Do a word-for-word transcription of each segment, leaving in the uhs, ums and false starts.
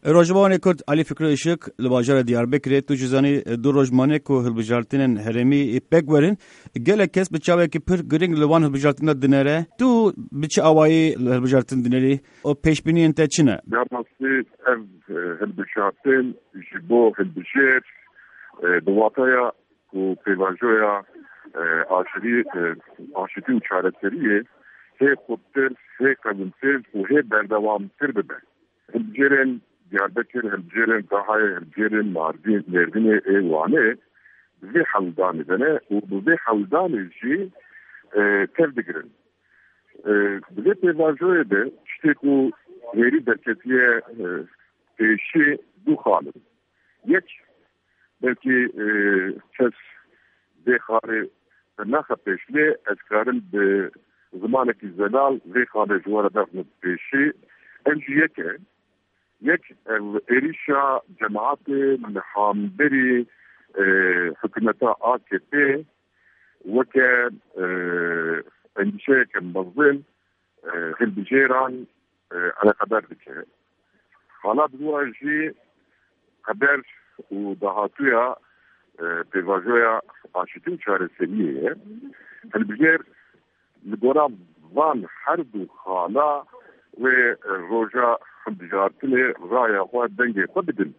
Rojavane Kurd Ali Fikri Işık li bajara Diyarbekirê tu ji zanî du rojmane ku hilbijartinên herêmî pek werin gelek kes bi çavekî pir giring li wan hilbijartina dinere tu bi çi awayî li hilbijartin dinerî o pêşbîniyên te çi ne? Dersê ev hilbijartin ji bo hilbijêr di wataya ku pêvajoya aşirî aşitî û çareseriyê hê xurttir, hê qebûltir û hê berdewamtir bibe. Hilbijêrên Diyarbekir, hilbijêrên Gahayê, hilbijêrên Mardin, Mêrdinê ê wanê vê hewldanê de ne û bi vê hewldanê jî tev digirin. Bi vê pêvajoyê de tiştê ku hêrî derketiye pêşî du xalin. Yek belkî kes vê xalê naxe pêşlê ez karim bi zimanekî zelal vê xalê ji we re bexînin pêşî. Ev jî yek e. Yek êrişa cemaatê mihamberî hikûmeta A K P weke endişeyeke mezin hilbijêran alaqedar dike. Hala bi we jî haber û dahatuya pêvajoya aşitî û çareseriyê ye. Hilbijêr li gora van her du xala ve roja hilbijartinê raya xwe dengê xwe bidin.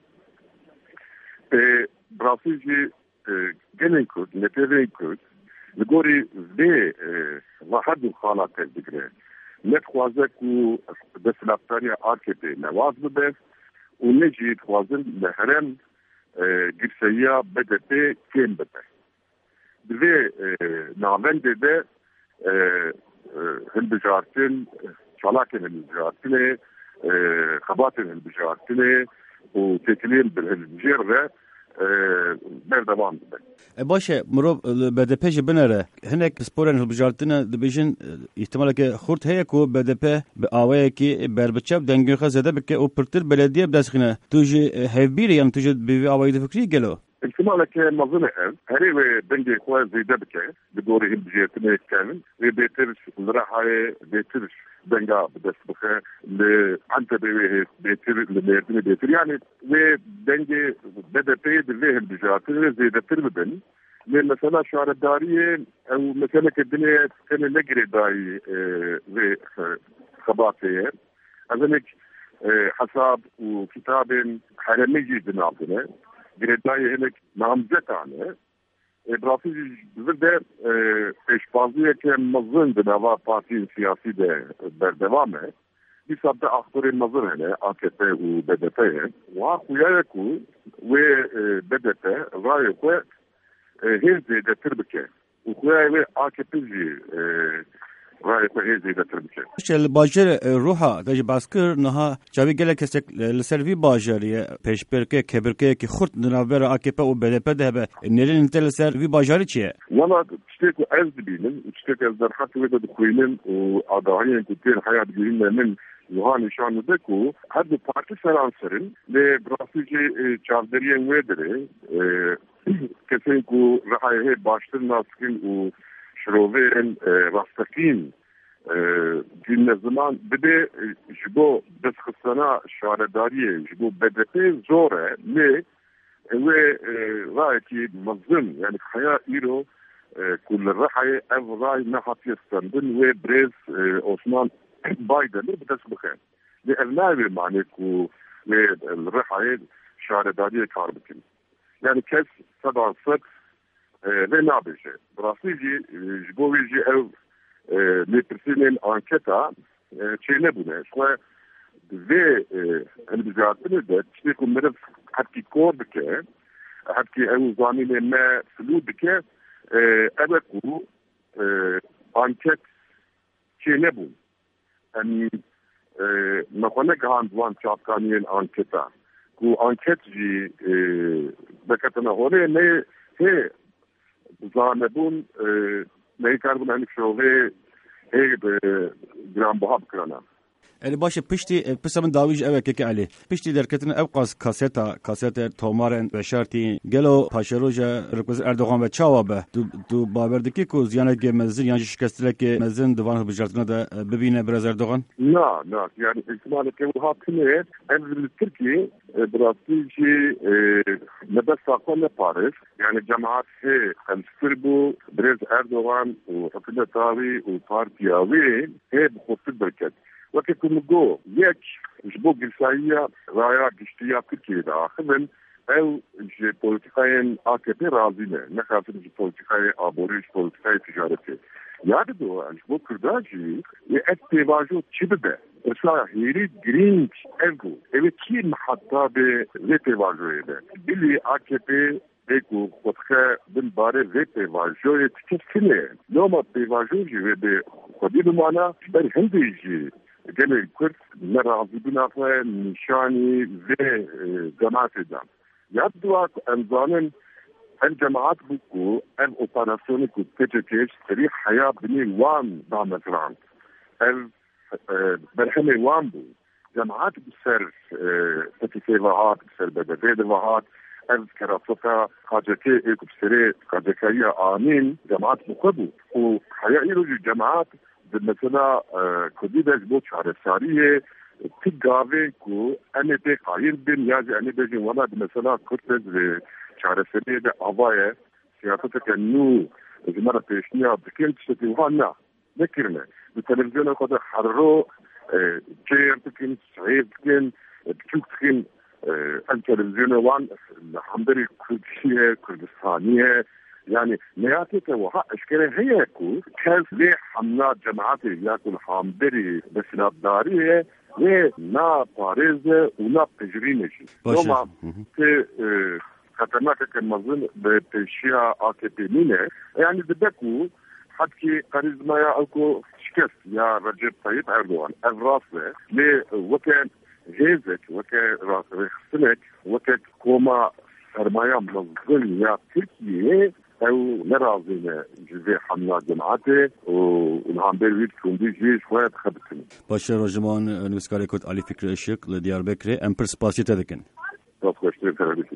Birasî jî gelên Kurd, nepêvên Kurd li gorî vê ve her du xala tev digire. Ne dixwaze ku desthilatdariya A K P newaz bibe û ne jî dixwazin li herem girseyiya B D P kêm bibe. Di vê navendê de hilbijartin çalakên hilbijartinê xebatên hilbijartinê û têkiliyên bi hilbijêr re berdewam dibe. E baş e mirov li B D P jî binere hinek sporên hilbijartinê dibêjin îhtimaleke xurt heye ku B D P bi awayekî berbiçav dengên xwe zêde bike û pirtir belediye bidestxîne. Tu jî hevbîrî yan tu jî bi vê awayî difikrî gelo? İhtimaleke mezin ev herê wê dengê xwe zêde bike di gorî hilbijêrtinê kevin wê bêtir li Rihayê bêtir denga bi dest bixe li Entebê wê bêtir li Mêrdinê bêtir yani wê dengê B D P'yê di vê hilbijartinê zêdetir bibin. Lê mesela şaredariyê ew meseleke dinê tenê negirê dayî vê xebatê ye. Ez hinek hesab û kitabên herêmî jî di nav dine. Girêdayê hinek namzetan e. Birasî jî divir de pêşbaziyeke mezin di nava partiyên siyasî de berdewam e. Dîsa de aktorên mezin hene A K P û B D P ye. Wa xuya ku wê B D P rayê xwe hêz zêdetir bike. û xuya wê A K P jî rayê xwe hêz zêdetir bike. Li bajarê Rûha te jî bas kir niha çavî gelek kesek li ser vî bajarî pêşbirkê kebirkeyekî xurt di navbera A K P û B D P de hebe nêrîn te li ser vî bajarî çi ye? Wala tiştê ku ez dibînim û tiştê ez derheqê wê de dixwînim û agahiyên ku têr heya digihîne min wiha nîşan dide ku her du partî seranserin lê birasî jî çavderiyên wê dirê kesên ku Rihayê hê baştir naskirin û şiroveyên rastexîn günne zaman bide ji bo destxistana şaredariyê ji bo B D P zor e lê wê rayekî mezin yani heya îro ku li Rihayê ev ray nehatiye standin wê birêz Osman Baydelî bi dest bixe. Lê ev nayê manê ku wê li Rihayê şaredariyê kar bikin. Yani kes sedan sed vê nabêje. Birasî jî ji bo wê jî ew lêpirsînên anketa çê nebûne. Xwe vê hilbijartinê de tiştê ku miriv hepkî kor bike hepkî ew zanînê me filû dike ev e ku anket çê nebûn. Em me xwe negihand wan çavkaniyên anketa ku anket jî veketina holê nê hê zanebûn neyê karbûn enik şovê hê giranbiha bikirana. eli başı pişti pisamın daviş evet ki Ali pişti derketin ev kas kaseta kaseta tomaren ve şartı gelo paşeroja rıkız Erdoğan ve çavabe du du baberdeki ku ziyana gemezin yani şikastile ki mezin divan hıbıcartına da bibine biraz Erdoğan na na yani ihtimalle ki bu hakkını en Türkiye براستی نبض ساکن پاریس یعنی جماعت ہے کنسپر بو برز اردوغان و حکومت آوی و پارتیاوی ہے بخصوص برکت وقتی کنگو یک جبو گرساییه رایا گشتیا ترکیه داخلن او جه پولیتیکای A K P razı ne? Ne kadar jه پولیتیکای آبوری جه پولیتیکای تجارتی یاد دو جبو کرداجی یه اتباجو چی بده Mesela heri green evgu evet ki hatta be vete vajoyede bili A K P eko kotka bin bare vete vajoye tiketine noma pe vajoje ve be kodi numana ber hendeji gene kurt narazı binafa nişani ve cemaat eden yadduak emzanın el cemaat buku el operasyonu ku teçekeş seri haya bini wan da mesran el برهمه وان بو جماعات بسر تكيسي وهات بسر بدبيد وهات از كراسوكا خاجكي ايكو بسري خاجكايا آمين جماعات مقبو وحيائي رجو جماعات مثلا كديدة جبو چاره ساريه تقاوه كو اني بي قايل بين يازي اني بيجي وانا مثلا كرتز چاره ساريه ده آوائي سياستك نو زمارة پیشنيا بكين تشتي وهانا نكرنا بالتلفزيون خد حررو جير تكين سعيد تكين بتشوف تكين التلفزيون وان الحمدلله كردية كردستانية يعني نياتك وها اشكال هي كو كيف ليه حملات جماعات ياكل حامدري بسناد دارية ليه نا باريزة ونا بجرينشي نوما في خطرناك كمظن بتشيها A K P مينة يعني بدكو حتى كاريزمايا أكو شكست يا رجب طيب أردوغان أفراسه ليه وكان هيزك وكان رخصنك وكان كوما سرمايا منظل يا تركيا أو نرازينا جزي حملة جماعته ونعم بيرويد كوندي جي شوية تخبتني باشا رجمان نوسكاري كوت علي فكر الشيق لديار بكري أمبر سباسي تدكن تفكشتين تردكن